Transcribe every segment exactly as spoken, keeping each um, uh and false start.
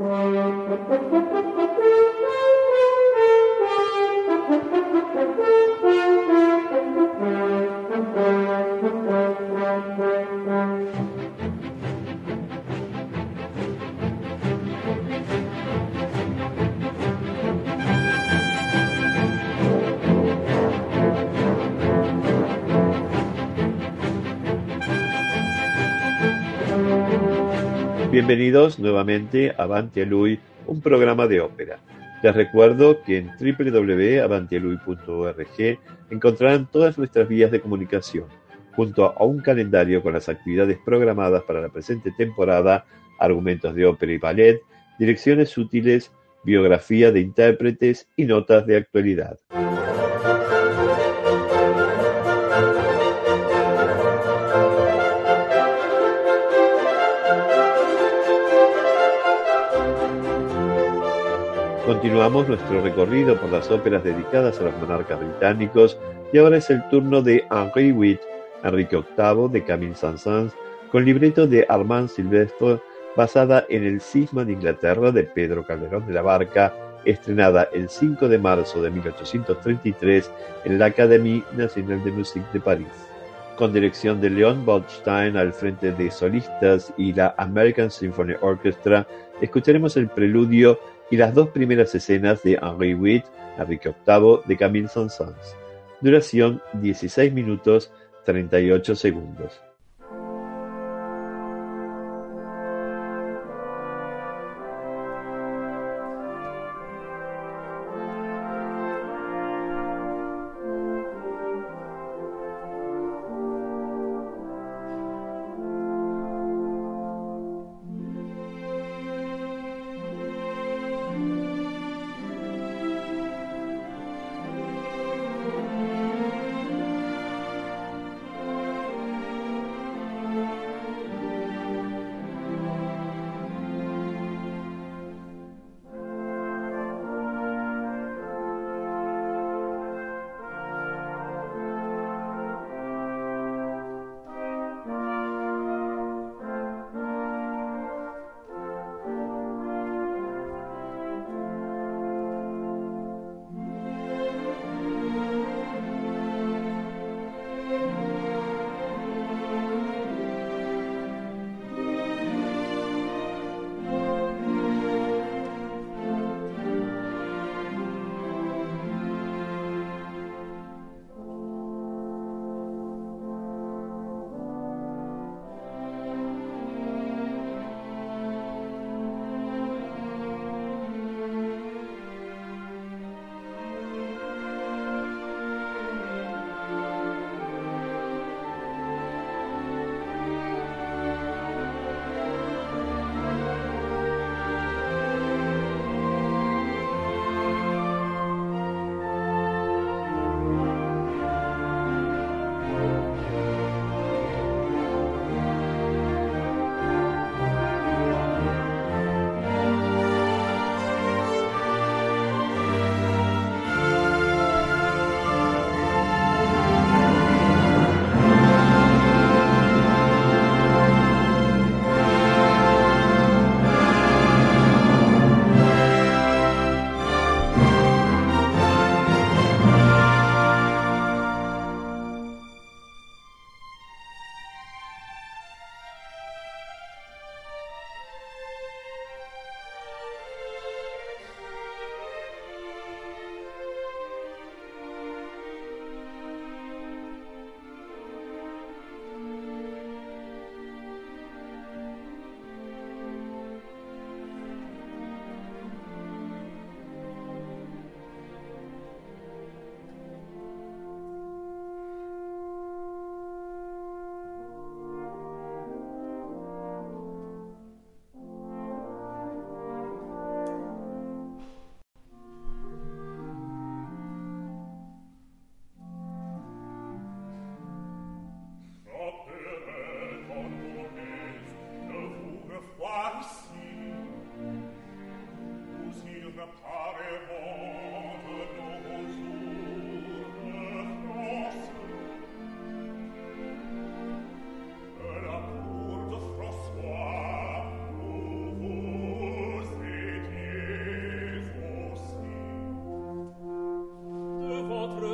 Bienvenidos nuevamente a Avanti a Lui, un programa de ópera. Les recuerdo que en doble u doble u doble u punto avanti a lui punto org encontrarán todas nuestras vías de comunicación, junto a un calendario con las actividades programadas para la presente temporada, argumentos de ópera y ballet, direcciones útiles, biografía de intérpretes y notas de actualidad. Continuamos nuestro recorrido por las óperas dedicadas a los monarcas británicos y ahora es el turno de Henri huit, Enrique octavo de Camille Saint-Saëns, con libreto de Armand Silvestre, basada en El Cisma de Inglaterra de Pedro Calderón de la Barca, estrenada el cinco de marzo de mil ochocientos treinta y tres en la Académie Nationale de Musique de París. Con dirección de Leon Bernstein al frente de solistas y la American Symphony Orchestra, escucharemos el preludio y las dos primeras escenas de Henri huit, Enrique octavo de Camille Saint-Saëns. Duración dieciséis minutos treinta y ocho segundos.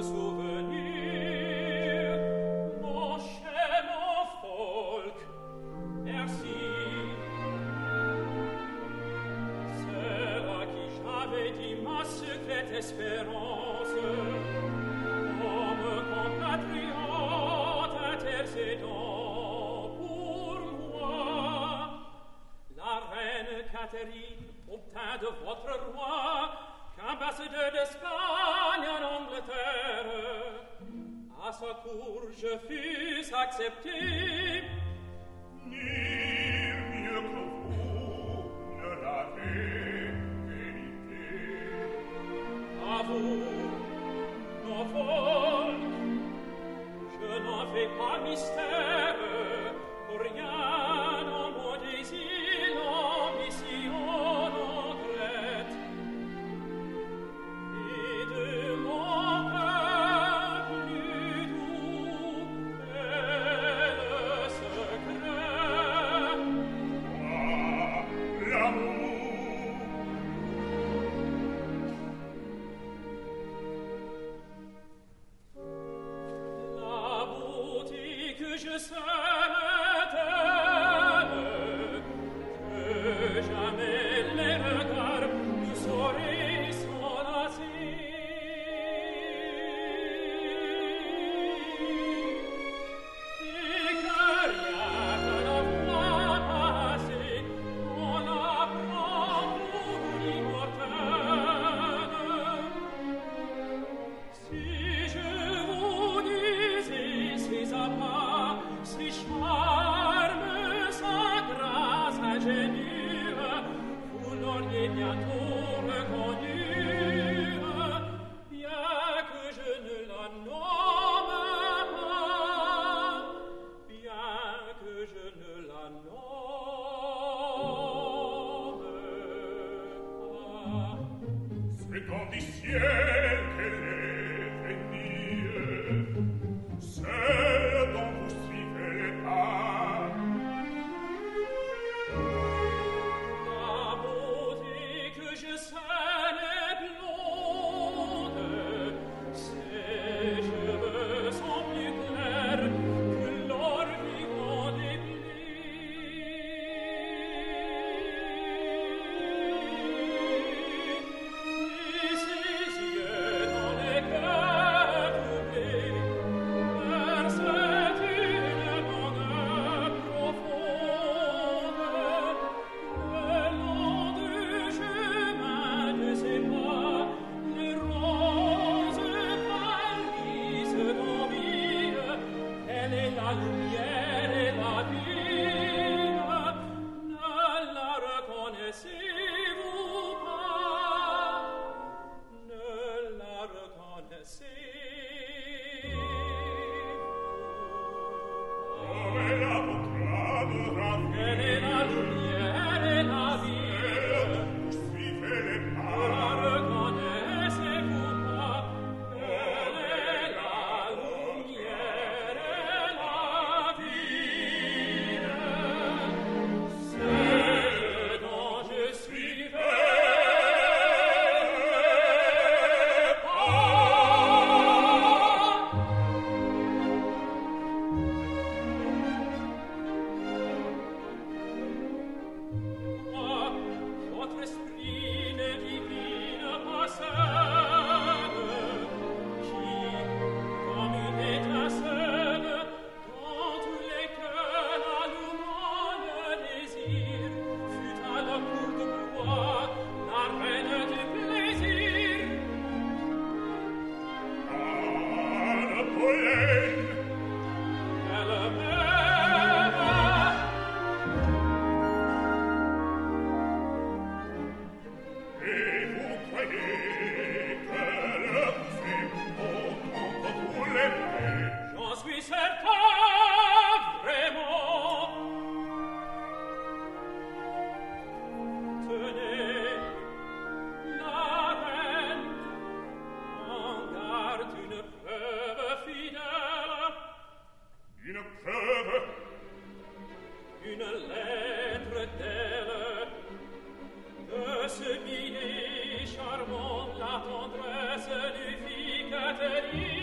celui charmant la tendresse du fit Catherine.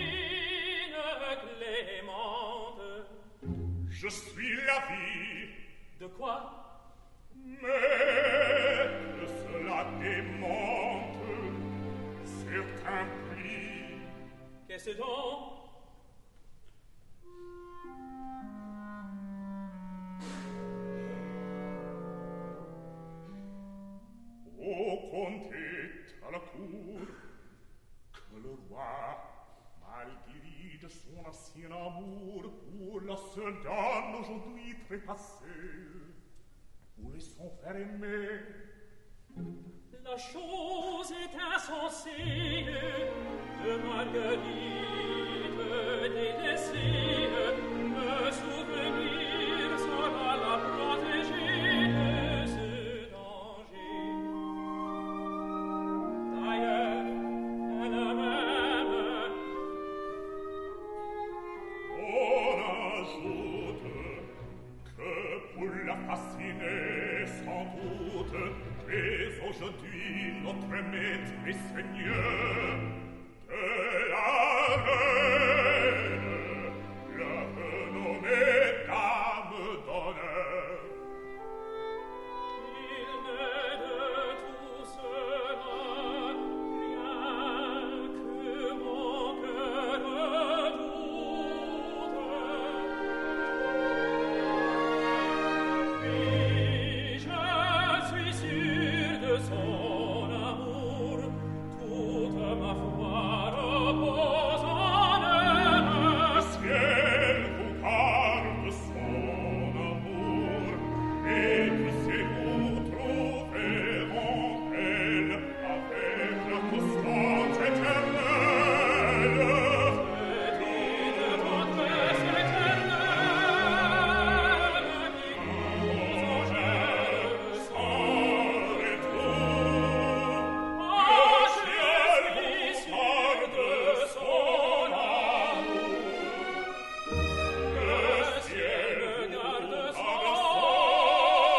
Je suis la vie. De quoi? Mais que cela démente certains prix. Qu'est-ce donc? Ô comté à la cour, que le roi, mal guéri de son ancien amour pour la seule dame aujourd'hui trépassée, voulait son faire aimer. La chose est insensée de Marguerite délaissée. Me souvenir sera la protégée de ce danger. D'ailleurs, elle-même, on ajoute que pour la fasciner sans doute, et aujourd'hui notre maître et seigneur de la reine, la renommée dame d'honneur. il n'est de tout cela rien que mon cœur redoute. Oui, je suis sûr de son amour, toute ma foi repose en elle. Le ciel vous garde son amour, et puissiez-vous trouver en elle avec la constance éternelle. Petite tendresse éternelle qui nous engère Sans retour, Oh, le ciel je vous suis sûr de son amour. Le ciel garde son amour.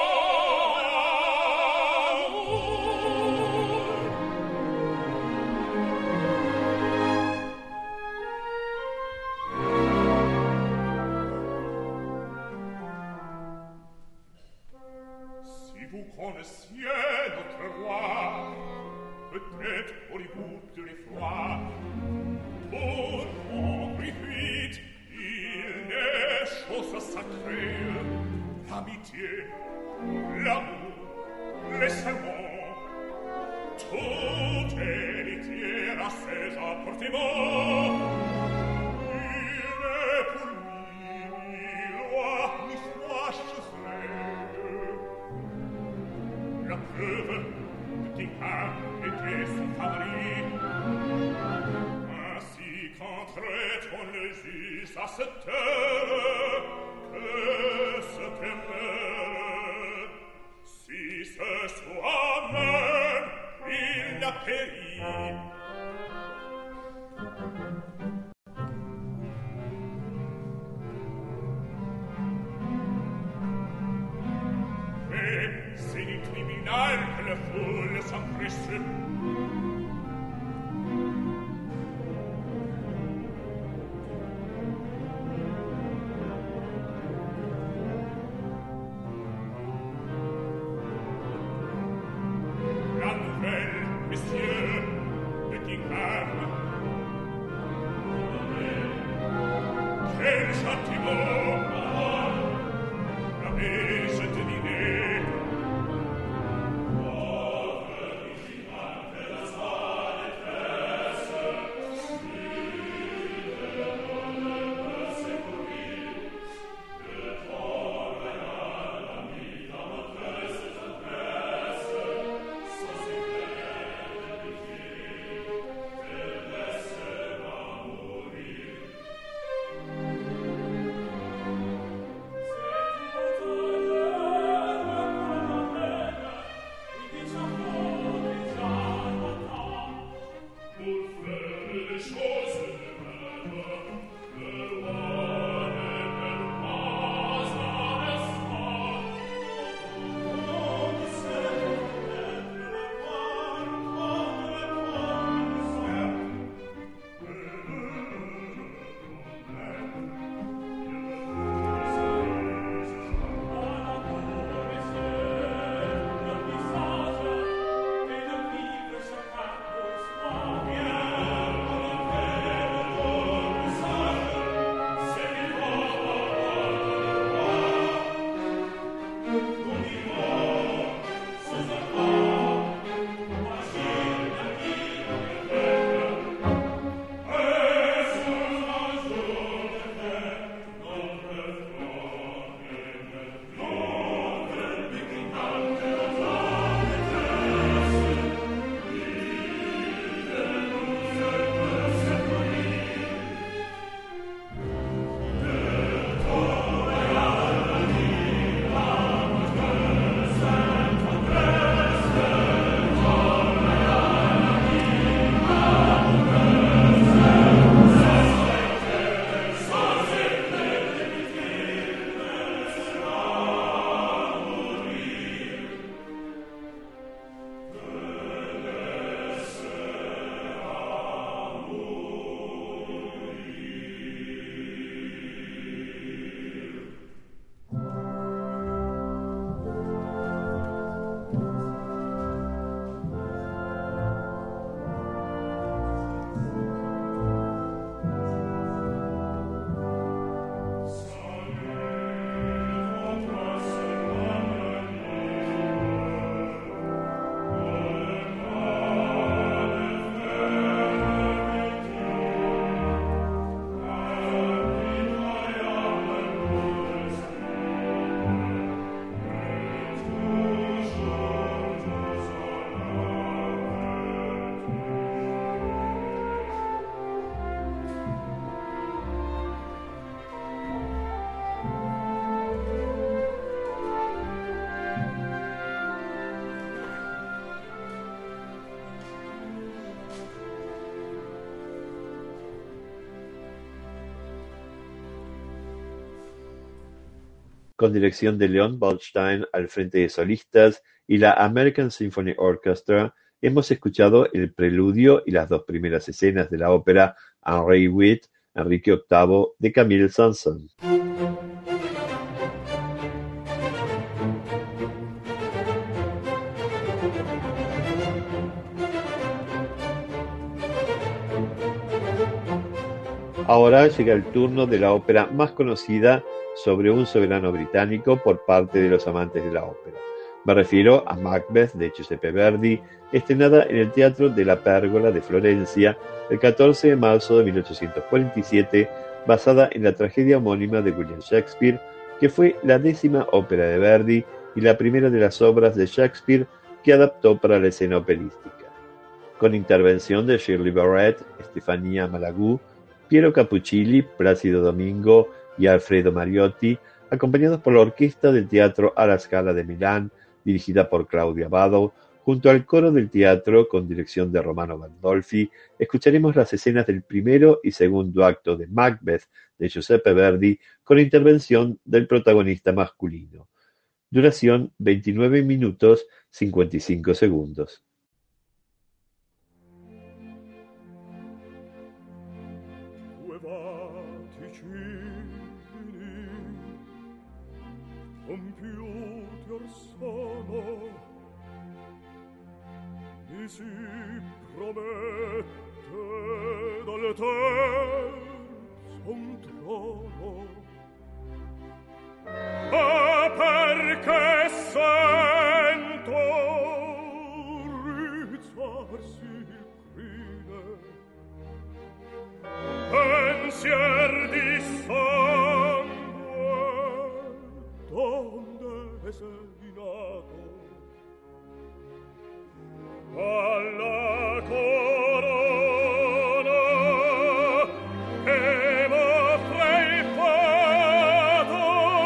Si vous connaissiez notre roi, peut-être auriez-vous plus l'effroi. Pour Henri huit, il n'est chose sacrée. L'amitié, l'amour, les serments, tout héritier à ses appartements. Il n'est pour lui ni loi ni foi cheveux. La preuve de Kingham était son favori. Ainsi qu'entrait on le juge à cette heure, que ce demeure, si ce soir même il n'a péri. Mais c'est du tribunal que la foule s'empresse. La nouvelle, messieurs, de Kingham. Quel châtiment! L'avais-je deviné? con dirección de Leon Bernstein al frente de solistas y la American Symphony Orchestra, hemos escuchado el preludio y las dos primeras escenas de la ópera Henri huit, Enrique octavo, de Camille Saint-Saëns. Ahora llega el turno de la ópera más conocida sobre un soberano británico por parte de los amantes de la ópera. Me refiero a Macbeth de Giuseppe Verdi, estrenada en el Teatro de la Pérgola de Florencia el catorce de marzo de mil ochocientos cuarenta y siete, basada en la tragedia homónima de William Shakespeare, que fue la décima ópera de Verdi y la primera de las obras de Shakespeare que adaptó para la escena operística. Con intervención de Shirley Barrett, Stefania Malagù, Piero Cappuccilli, Plácido Domingo y Alfredo Mariotti, acompañados por la orquesta del Teatro alla Scala de Milán, dirigida por Claudia Abbado, junto al coro del teatro con dirección de Romano Gandolfi, escucharemos las escenas del primero y segundo acto de Macbeth de Giuseppe Verdi con intervención del protagonista masculino. Duración veintinueve minutos cincuenta y cinco segundos. Compiuti or sono, mi si promette dal terzo un trono. Ah, perché sento rizzarsi il crine, pensier di sangue, donde sei nato? Alla corona che m'offre il fato,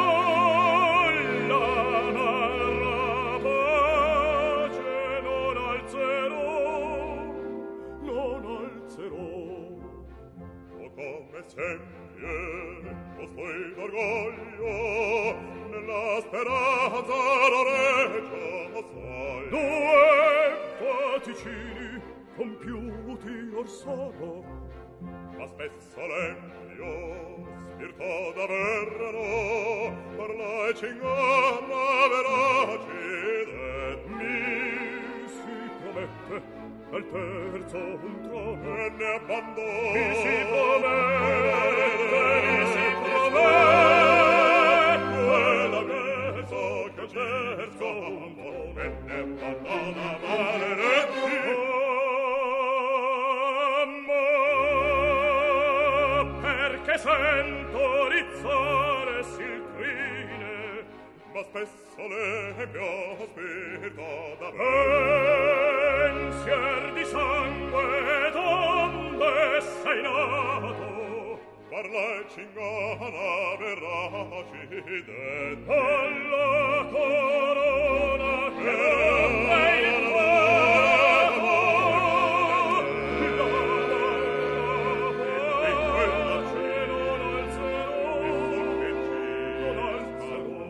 la pace non alzerò, non alzerò. O come sempre, costui d'orgoglio, nella speranza la reggia assai. Due vaticini compiuti or sono, ma spesso l'empio spirito d'averrano, parla e c'inganna verace, mi si promette al terzo un trono e ne abbandona. Mi si promette, mi si promette quella mezzo che al terzo un trono e ne abbandona, maledetti. Ma perché sento rizzarsi il crine, ma spesso le mio spirito da pensier di sangue, donde sei nato? Parla e c'inganna veraci detto. Alla corona che m'offre il fato, in quella pace non alzerò, non alzerò.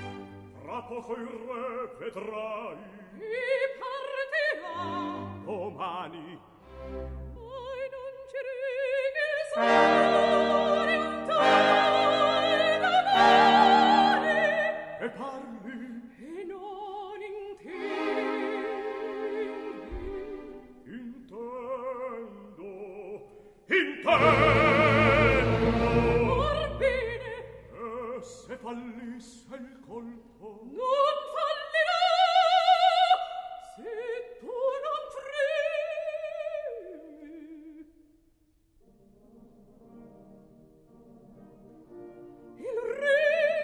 Poco il re vedrai, chi partirà, come fallisse il colpo. Non fallirà se tu non premi. Il re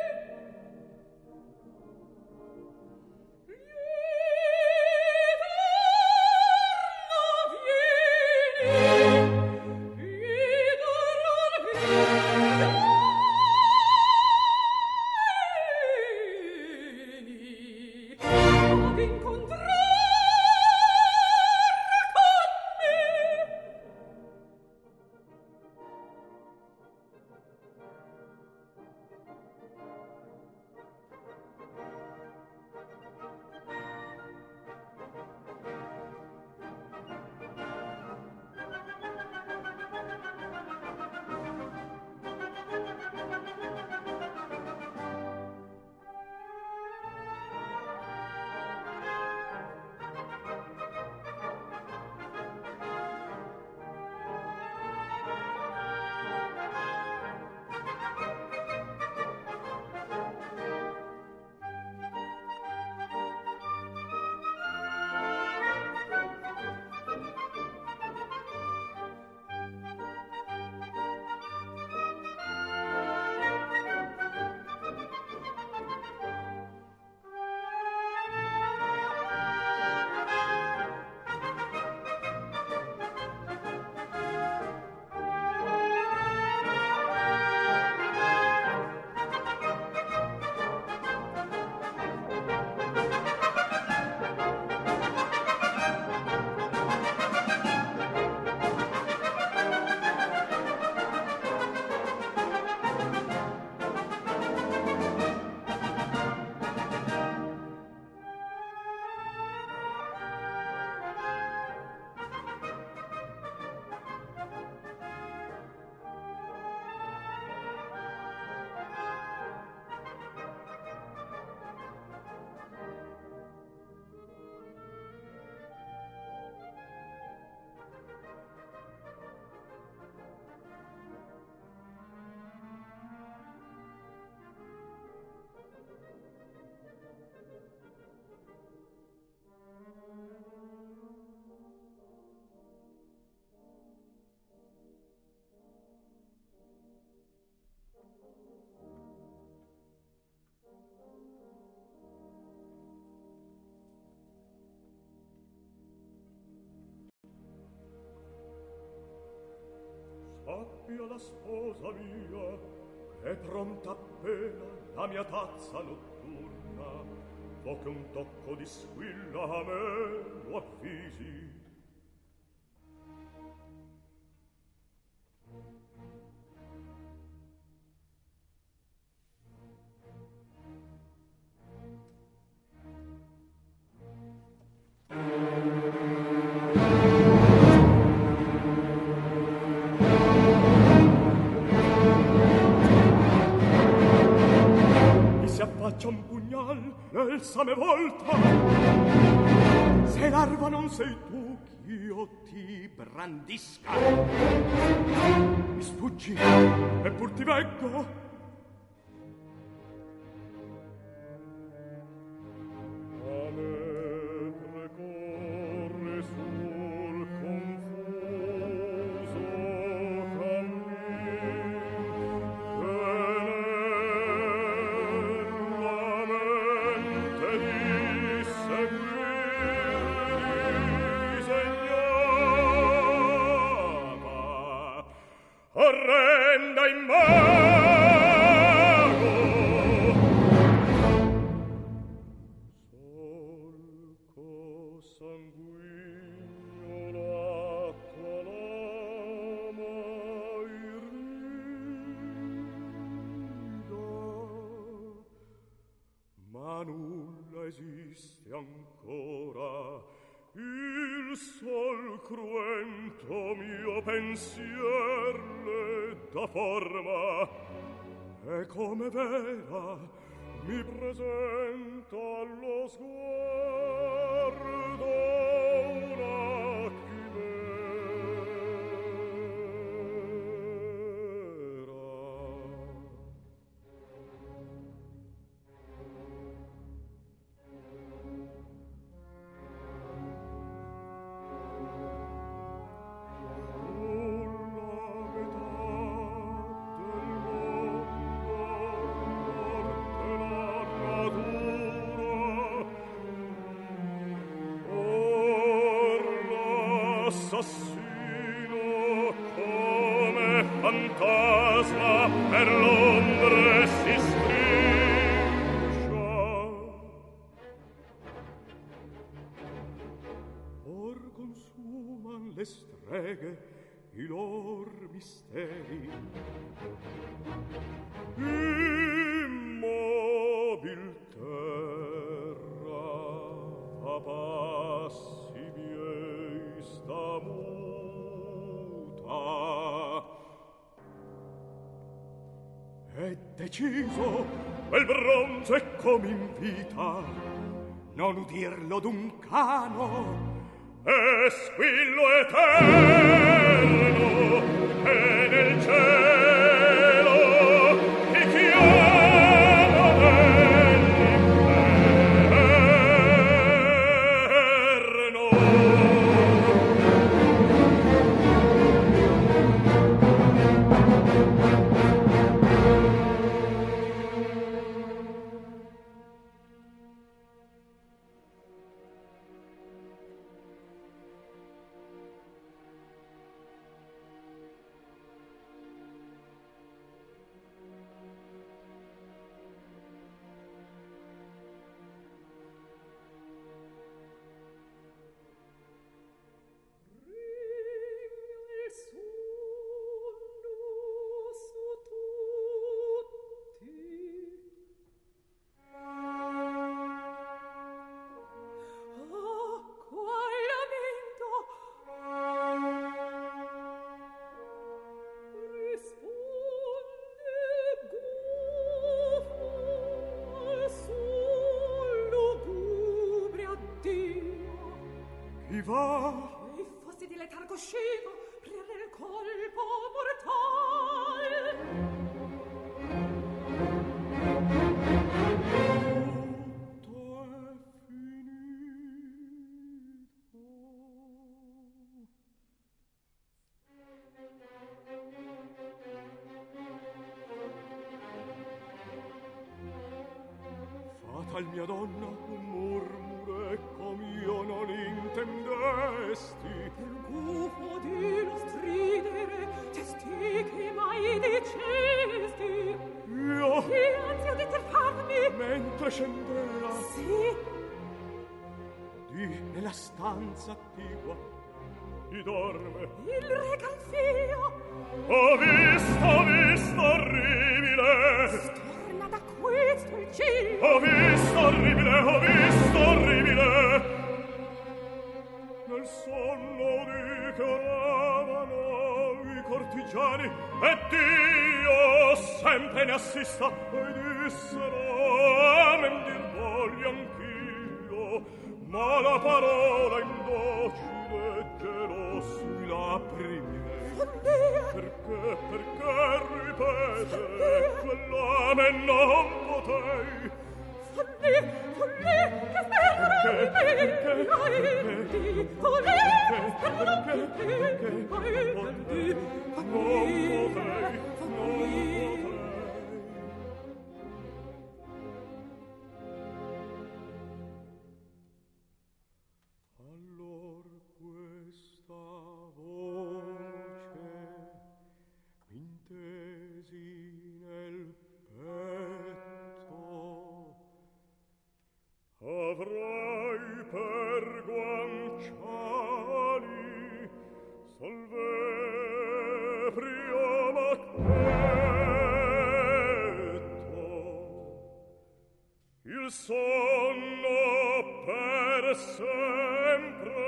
sappia la sposa mia che è pronta appena la mia tazza notturna, o che un tocco di squilla a me lo avvisi. C'è un pugnal nel same volta, se l'arva non sei tu ch'io ti brandisca. Mi sfuggi e pur ti veggo. A me precorre sul confuso cammin orrenda in mago solco sanguigno la tua lama irrida, ma nulla esiste ancora. Il sol cruento mio pensier le dà forma, e come vera mi presenta allo sguardo una chimera. assassino come fantasma per l'ombre si striscia. Or consuman le streghe i lor misteri. Immobil terra a passi miei sta muta. È deciso quel bronze come invita non udirlo d'un cano. E squillo eterno e nel cielo ti chiama dell'inferno. Fatal mia donna, un murmure com'io non intendesti. Il gufo di lo stridere, testi che mai dicesti. Io? Sì, anzi udite farmi. Mentre scendeva. Sì. Di nella stanza attigua chi dorme. Il re Calfio. Ho visto, ho visto orribile. Storna da questo il cielo. Ho visto orribile, ho visto orribile. Nel sonno di che oravano i cortigiani e Dio sempre ne assista e dissero amen dir voglio anch'io, ma la parola indocile gelò sui labbri miei. Perché, perché ripete quell'amen non potei. Folli, folli, che ferro di me, ai di, folli, che ferro di me, ai di, folli, folli. Allor questa voce m'intesi nel petto. Avrai per guanciali solvebrio Macbetto, il sonno per sempre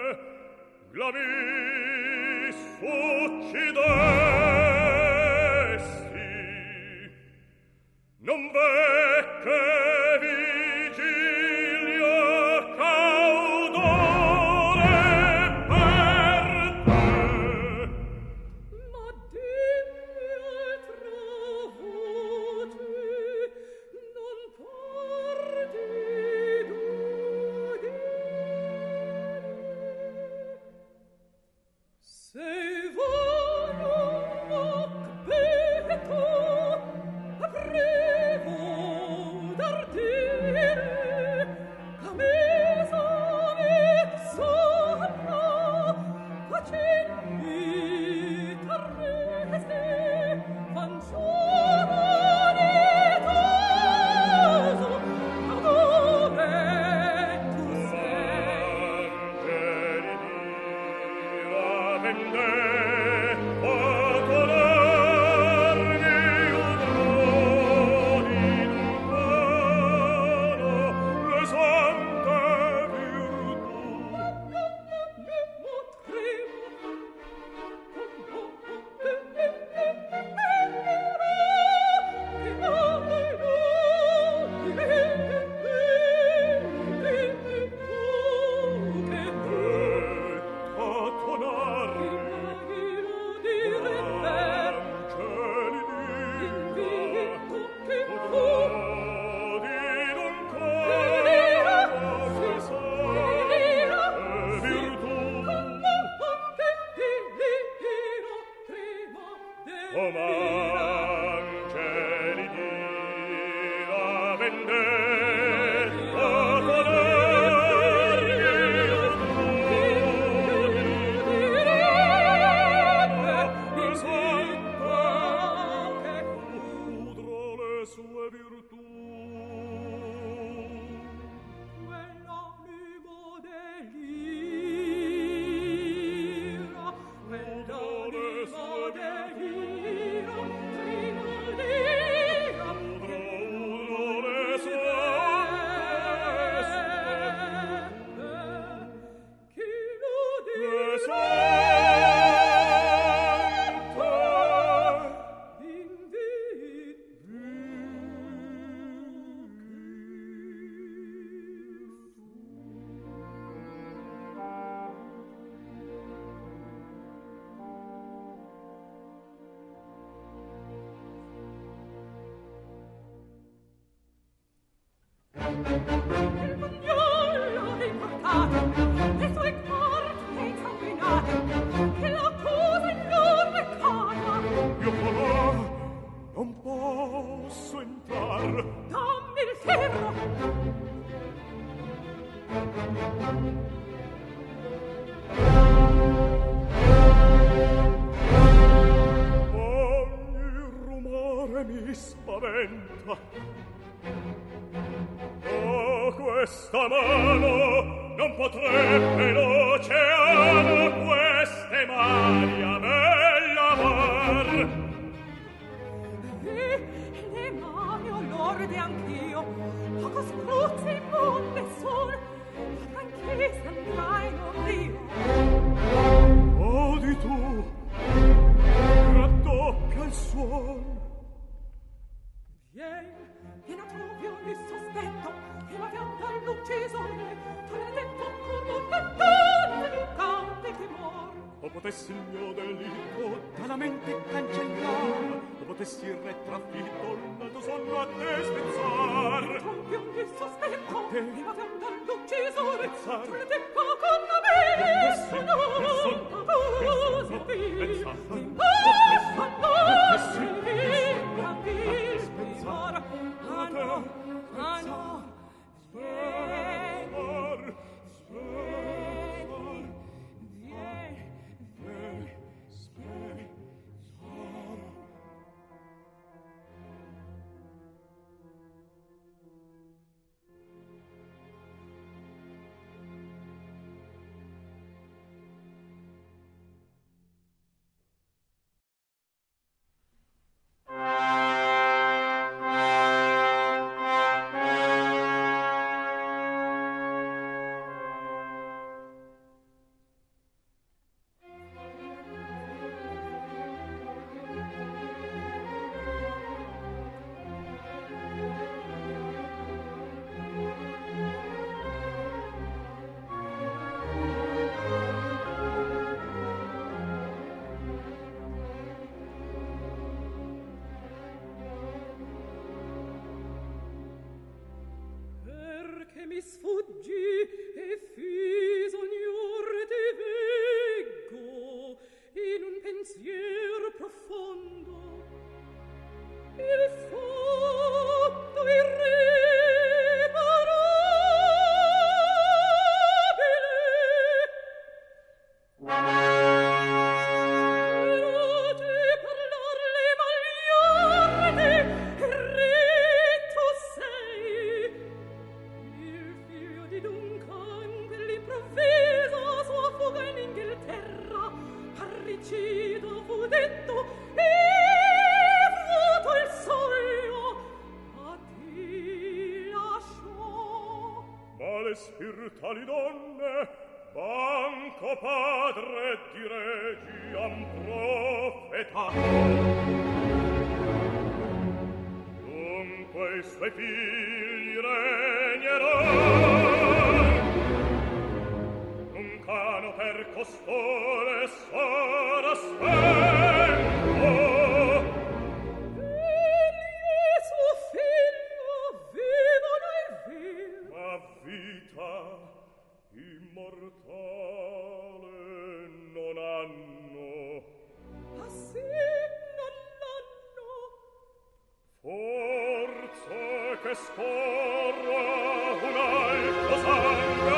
glavis uccidesti, non vecche vigilia caudore per te. Ma dimmi altra voce, non parti d'udire. Se voglio mi sfuggi e fiso ognor ti veggo in un pensier profondo il fatto spirituali donne, banco padre di regi han profetato. Dunque i suoi figli regneranno, un cano per costole sarà spento. Immortale non hanno. Ah sì, non hanno. che scorra un altro sangue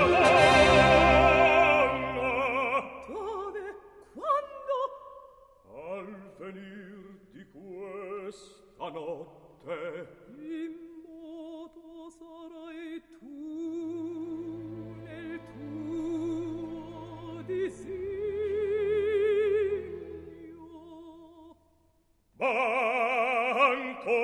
dove, quando? Al venir di questa notte in modo sarai tu nel tuo disegno. Banco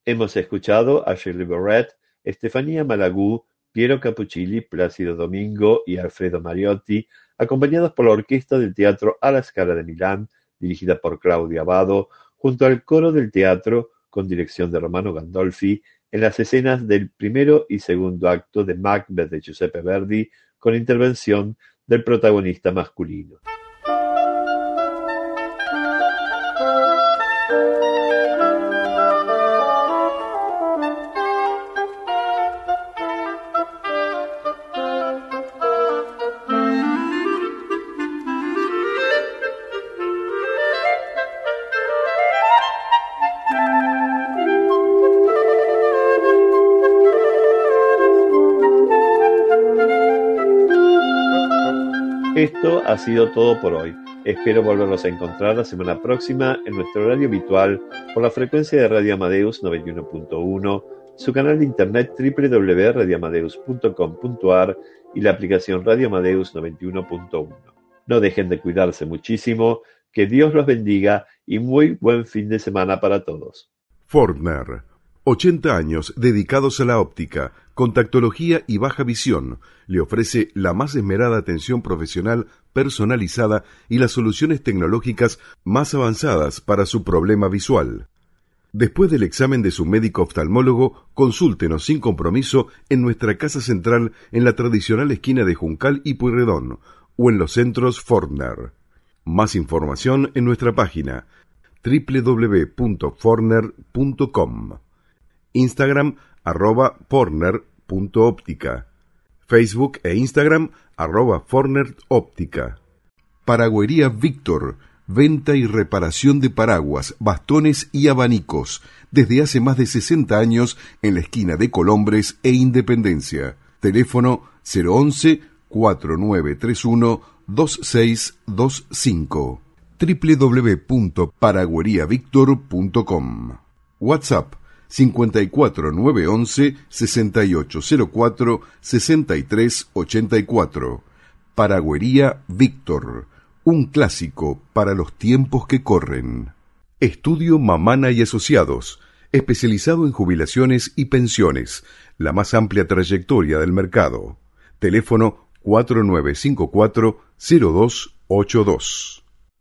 Hemos escuchado a Shirley Barrett, Estefanía Malagú, Piero Capuccilli, Plácido Domingo y Alfredo Mariotti, acompañados por la orquesta del Teatro alla Scala de Milán, dirigida por Claudio Abbado, junto al coro del teatro, con dirección de Romano Gandolfi, en las escenas del primero y segundo acto de Macbeth de Giuseppe Verdi, con intervención del protagonista masculino. Esto ha sido todo por hoy. Espero volverlos a encontrar la semana próxima en nuestro horario habitual por la frecuencia de Radio Amadeus noventa y uno punto uno, su canal de internet doble u doble u doble u punto radio amadeus punto com punto a r y la aplicación Radio Amadeus noventa y uno punto uno. No dejen de cuidarse muchísimo, que Dios los bendiga y muy buen fin de semana para todos. Fortner, ochenta años dedicados a la óptica, contactología y baja visión, le ofrece la más esmerada atención profesional personalizada y las soluciones tecnológicas más avanzadas para su problema visual. Después del examen de su médico oftalmólogo, consúltenos sin compromiso en nuestra casa central en la tradicional esquina de Juncal y Pueyrredón o en los centros Fortner. Más información en nuestra página doble u doble u doble u punto fortner punto com. Instagram arroba fortner punto óptica. Facebook e Instagram arroba fortner óptica. Paragüería Víctor, venta y reparación de paraguas, bastones y abanicos, desde hace más de sesenta años en la esquina de Colombres e Independencia. Teléfono cero once, cuatro nueve tres uno, dos seis dos cinco. doble u doble u doble u punto paragüería víctor punto com. WhatsApp cincuenta y cuatro nueve once sesenta y ocho cero cuatro sesenta y tres ochenta y cuatro. Paragüería Víctor, un clásico para los tiempos que corren. Estudio Mamana y Asociados, especializado en jubilaciones y pensiones, la más amplia trayectoria del mercado. Teléfono cuatro nueve cinco cuatro cero dos ocho dos.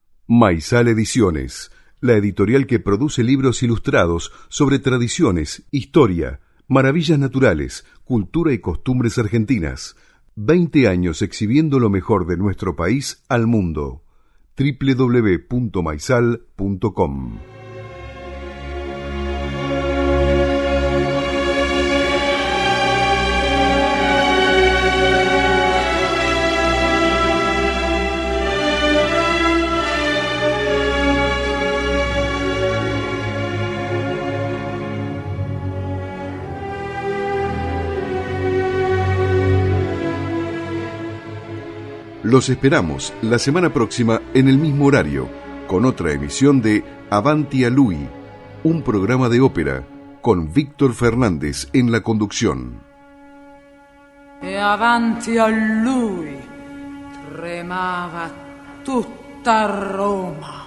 Maizal Ediciones, la editorial que produce libros ilustrados sobre tradiciones, historia, maravillas naturales, cultura y costumbres argentinas. Veinte años exhibiendo lo mejor de nuestro país al mundo. doble u doble u doble u punto maizal punto com. Los esperamos la semana próxima en el mismo horario, con otra emisión de Avanti a Lui, un programa de ópera con Víctor Fernández en la conducción. E avanti a lui tremava tutta Roma.